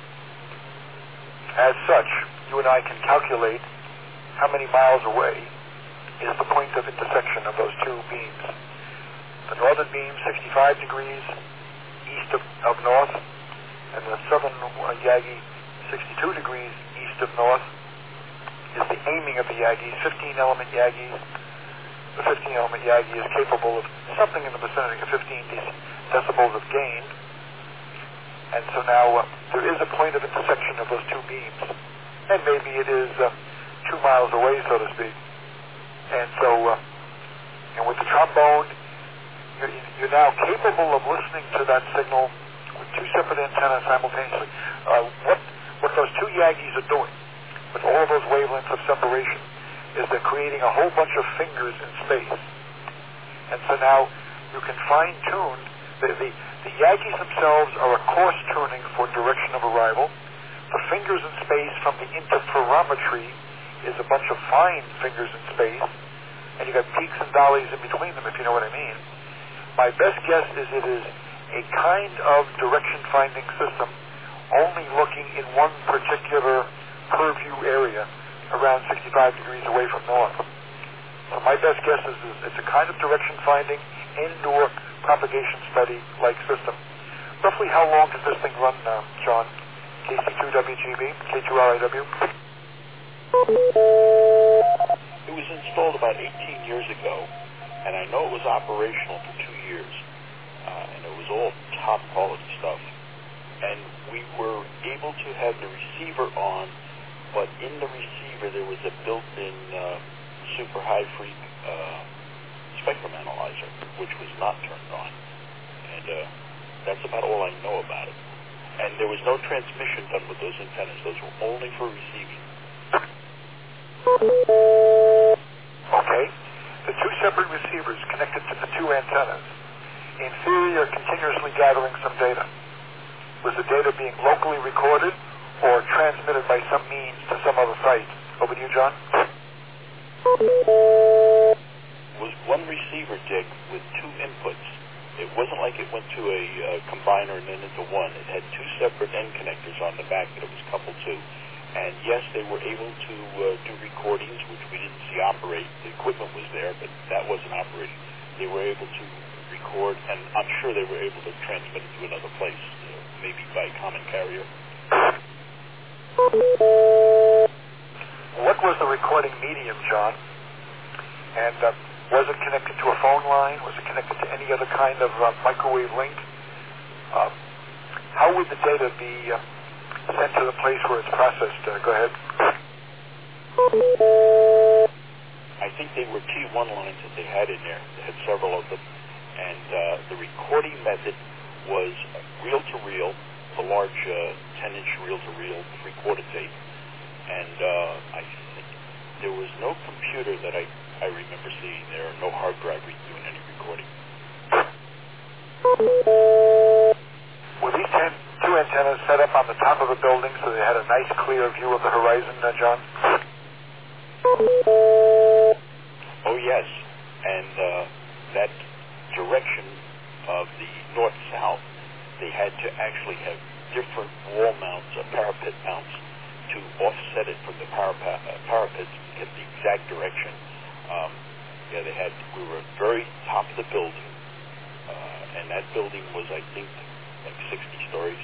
as such, you and I can calculate how many miles away is the point of intersection of those two beams. The northern beam, 65 degrees east of north, and the southern Yagi, 62 degrees east of north, is the aiming of the Yagis, 15-element Yagis. The 15-element Yagi is capable of something in the vicinity of 15 decibels of gain. And so now there is a point of intersection of those two beams. And maybe it is 2 miles away, so to speak. And so, and with the trombone, you're now capable of listening to that signal with two separate antennas simultaneously. What those two Yagis are doing with all of those wavelengths of separation is they're creating a whole bunch of fingers in space. And so now you can fine-tune. The Yagis themselves are a coarse tuning for direction of arrival. The fingers in space from the interferometry is a bunch of fine fingers in space. And you got peaks and valleys in between them, if you know what I mean. My best guess is it is a kind of direction-finding system only looking in one particular purview area around 65 degrees away from north. So my best guess is it's a kind of direction-finding, indoor propagation study-like system. Roughly how long does this thing run, John? KC2WGB, K2RIW? It was installed about 18 years ago, and I know it was operational for 2 years, and it was all top-quality stuff. And we were able to have the receiver on, but in the receiver there was a built-in super high-freq spectrum analyzer, which was not turned on. And that's about all I know about it. And there was no transmission done with those antennas. Those were only for receiving. Okay. The two separate receivers connected to the two antennas, in theory, are continuously gathering some data. Was the data being locally recorded or transmitted by some means to some other site? Over to you, John. It was one receiver, Dick, with two inputs. It wasn't like it went to a combiner and then into one. It had two separate end connectors on the back that it was coupled to. And yes, they were able to do recordings, which we didn't see operate. The equipment was there, but that wasn't operating. They were able to record, and I'm sure they were able to transmit it to another place, maybe by common carrier. What was the recording medium, John? And was it connected to a phone line? Was it connected to any other kind of microwave link? How would the data be sent to the place where it's processed? Go ahead. I think they were T1 lines that they had in there. They had several of them. And the recording method was reel-to-reel, the large 10-inch reel-to-reel three-quarter tape. And I think there was no computer that I remember seeing there, no hard drive doing any recording. Were these two antennas set up on the top of a building so they had a nice clear view of the horizon, John? Oh, yes. And that direction of the north-south, they had to actually have different wall mounts, parapet mounts, to offset it from the parapets to get the exact direction. We were at the very top of the building, and that building was, I think, like 60 stories.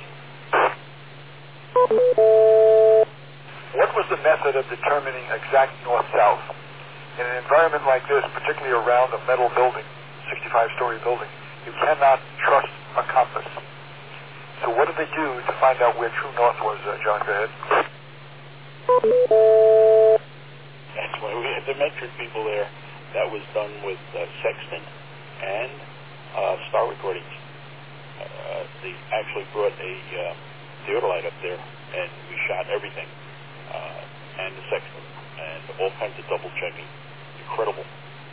What was the method of determining exact north-south? In an environment like this, particularly around a metal building, 65-story building, you cannot trust a compass. So what did they do to find out where true north was, John? Go ahead. That's why we had the metric people there. That was done with sextant and star recordings. They actually brought a theodolite up there, and we shot everything, and the sextant, and all kinds of double checking. Incredible.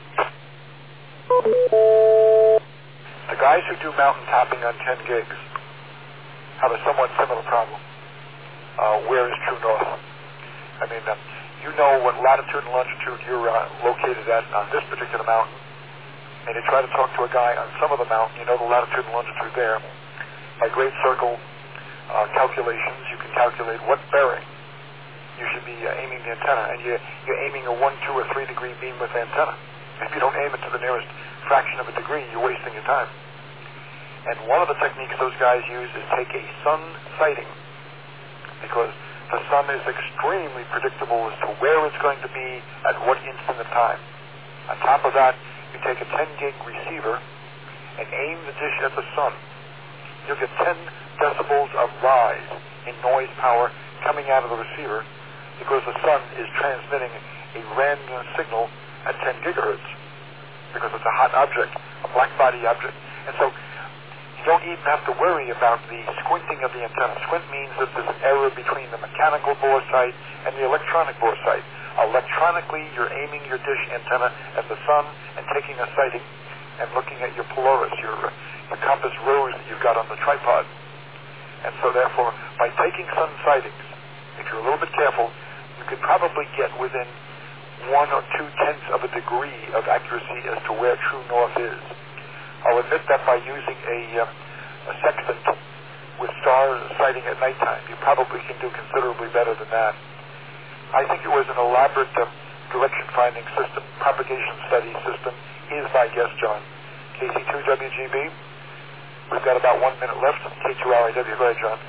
The guys who do mountain topping on 10 gigs have a somewhat similar problem. Where is true north? I mean, you know what latitude and longitude you're located at on this particular mountain, and you try to talk to a guy on some of the mountain, you know the latitude and longitude there. By great circle calculations, you can calculate what bearing you should be aiming the antenna, and you're aiming a 1, 2, or 3 degree beamwidth antenna. If you don't aim it to the nearest fraction of a degree, you're wasting your time. And one of the techniques those guys use is take a sun sighting, because the sun is extremely predictable as to where it's going to be at what instant of time. On top of that, you take a 10 gig receiver and aim the dish at the sun. You'll get 10 decibels of rise in noise power coming out of the receiver, because the sun is transmitting a random signal at 10 gigahertz, because it's a hot object, a black body object. And so you don't even have to worry about the squinting of the antenna. Squint means that there's an error between the mechanical bore sight and the electronic bore sight. Electronically, you're aiming your dish antenna at the sun and taking a sighting and looking at your Polaris, your compass rose that you've got on the tripod. And so therefore, by taking sun sightings, if you're a little bit careful, you could probably get within 1 or 2/10 of a degree of accuracy as to where true north is. I'll admit that by using a sextant with star sighting at nighttime, you probably can do considerably better than that. I think it was an elaborate direction-finding system, propagation study system, is my guess, John. KC2WGB, we've got about 1 minute left. K2RIW, go ahead, John.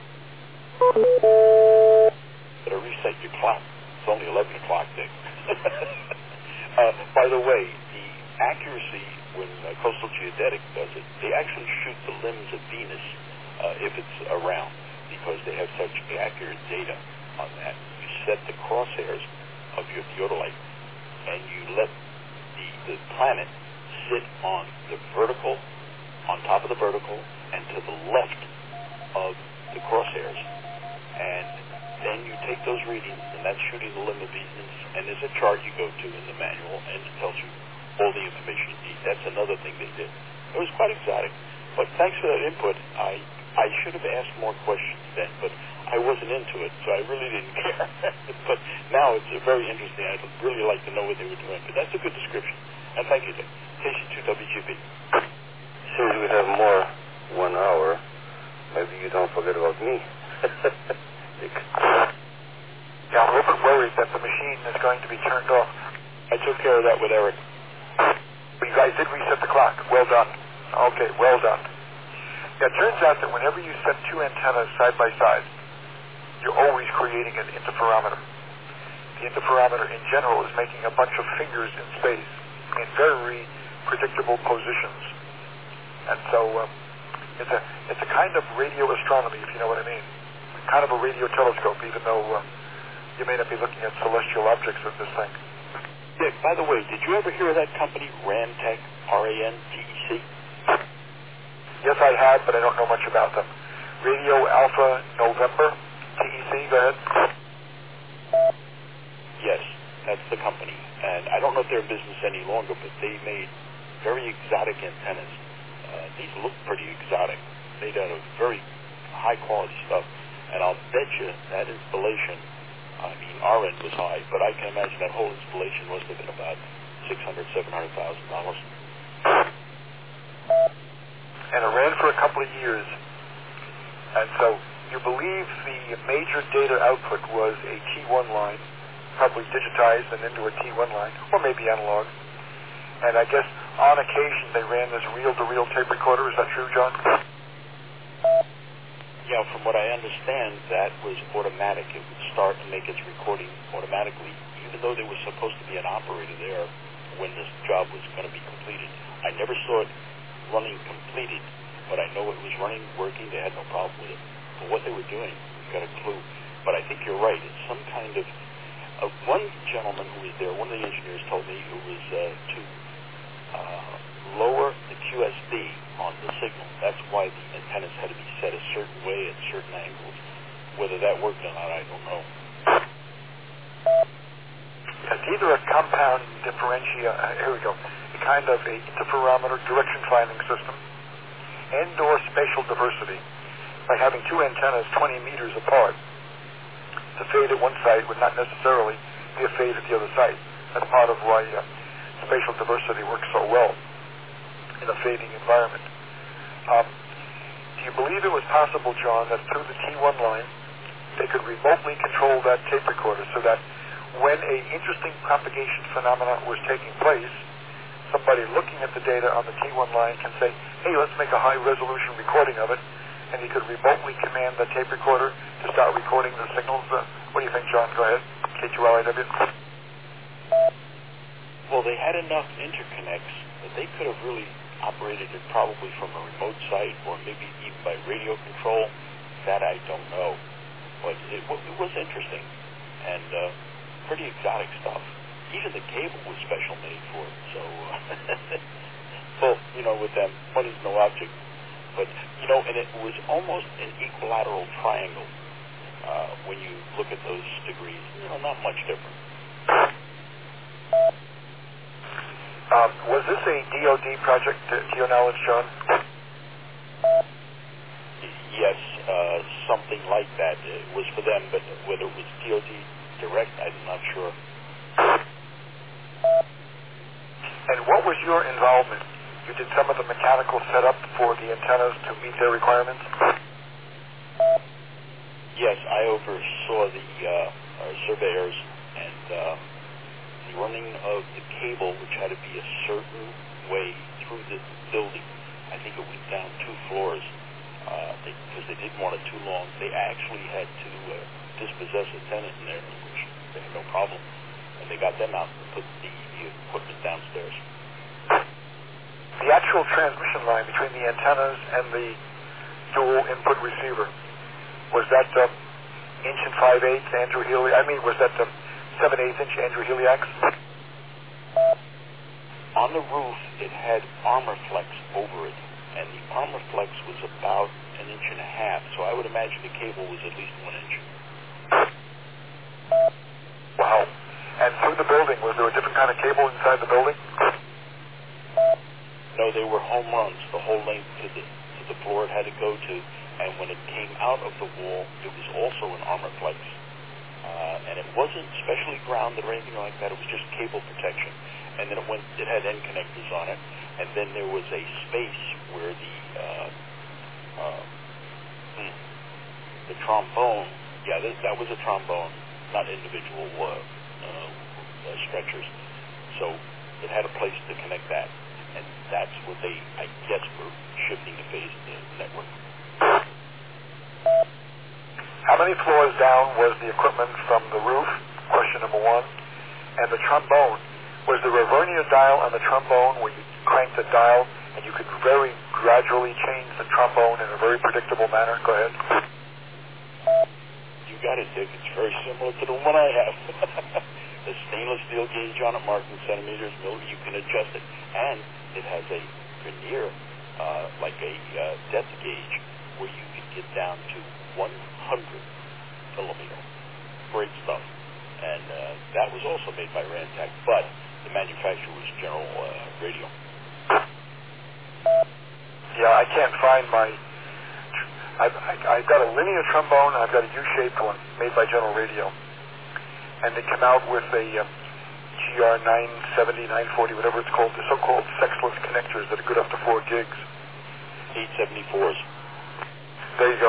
Better reset your clock. It's only 11 o'clock, Dick. By the way, the accuracy when Coastal Geodetic does it, they actually shoot the limbs of Venus if it's around, because they have such accurate data on that. You set the crosshairs of your theodolite, and you let the planet sit on the vertical, on top of the vertical, and to the left of the crosshairs. And then you take those readings, and that's shooting the limb of Venus, and there's a chart you go to in the manual, and it tells you all the information you need. That's another thing they did. It was quite exotic, but thanks for that input. I should have asked more questions then, but I wasn't into it, so I really didn't care. But now it's very interesting. I'd really like to know what they were doing, but that's a good description. And thank you, Dick. KC2WGB. Since we have more 1 hour, maybe you don't forget about me. Dick. Yeah, I'm a little bit worried that the machine is going to be turned off. I took care of that with Eric. You guys did reset the clock. Well done. Okay, well done. Yeah, it turns out that whenever you set two antennas side by side, you're always creating an interferometer. The interferometer in general is making a bunch of fingers in space in very predictable positions. And so it's a kind of radio astronomy, if you know what I mean. Kind of a radio telescope, even though you may not be looking at celestial objects with this thing. Dick, by the way, did you ever hear of that company, Rantec, R-A-N-T-E-C? Yes, I had, but I don't know much about them. Radio Alpha November, TEC, go ahead. Yes, that's the company. And I don't know if they're in business any longer, but they made very exotic antennas. These look pretty exotic. Made out of very high-quality stuff. And I'll bet you that installation I mean, our end was high, but I can imagine that whole installation must have been about $600,000-$700,000. And it ran for a couple of years. And so you believe the major data output was a T1 line, probably digitized and into a T1 line, or maybe analog. And I guess on occasion they ran this reel-to-reel tape recorder. Is that true, John? Yeah, from what I understand, that was automatic. It would start and make its recording automatically, even though there was supposed to be an operator there when this job was going to be completed. I never saw it running completed, but I know it was running, working. They had no problem with it. But what they were doing, got a clue. But I think you're right. It's some kind of... one gentleman who was there, one of the engineers told me it was to lower the QSB on the signal. That's why the antennas had to be set a certain way at certain angles. Whether that worked or not, I don't know. It's either a compound differential, here we go, a kind of a interferometer direction finding system, and/or spatial diversity, by having two antennas 20 meters apart. The fade at one side would not necessarily be a fade at the other side. That's part of why spatial diversity works so well in a fading environment. Do you believe it was possible, John, that through the T1 line they could remotely control that tape recorder so that when a interesting propagation phenomenon was taking place, somebody looking at the data on the T1 line can say, hey, let's make a high-resolution recording of it, and he could remotely command the tape recorder to start recording the signals? What do you think, John? Go ahead. K2LIW. Well, they had enough interconnects that they could have really operated it probably from a remote site or maybe even by radio control. That I don't know. But it was interesting and pretty exotic stuff. Even the cable was special made for it. So, well, you know, with them, money's no object. But, you know, and it was almost an equilateral triangle when you look at those degrees. You know, not much different. Was this a DOD project, to your knowledge, John? Yes, something like that. It was for them, but whether it was DOD direct, I'm not sure. And what was your involvement? You did some of the mechanical setup for the antennas to meet their requirements? Yes, I oversaw the surveyors and the running of the cable, which had to be a certain way through the building. I think it went down 2 floors because they didn't want it too long. They actually had to dispossess a tenant in there, which they had no problem. And they got them out and put the equipment downstairs. The actual transmission line between the antennas and the dual input receiver, was that inch and 5/8 Andrew Healy? I mean, was that 7/8 inch Andrew Heliax? On the roof, it had Armorflex over it, and the Armorflex was about 1.5 inches, so I would imagine the cable was at least 1 inch. Wow. And through the building, was there a different kind of cable inside the building? No, they were home runs, the whole length to the floor it had to go to, and when it came out of the wall, it was also an Armorflex. And it wasn't specially grounded or anything like that. It was just cable protection. And then it had end connectors on it. And then there was a space where the trombone, that was a trombone, not individual stretchers. So it had a place to connect that. And that's what they, I guess, were shifting the phase of the network. How many floors down was the equipment from the roof? Question number 1. And the trombone, was there a vernier dial on the trombone where you cranked the dial and you could very gradually change the trombone in a very predictable manner? Go ahead. You got it, Dick. It's very similar to the one I have. The stainless steel gauge on it marked in centimeters, you can adjust it. And it has a vernier, like a depth gauge, where you can get down to 100 millimeter. Great stuff. And that was also made by Rantac, but the manufacturer was General Radio. Yeah, I can't find my... I've got a linear trombone and I've got a U-shaped one made by General Radio. and they come out with a GR 970, 940, whatever it's called, the so-called sexless connectors that are good up to 4 gigs. 874s. There you go.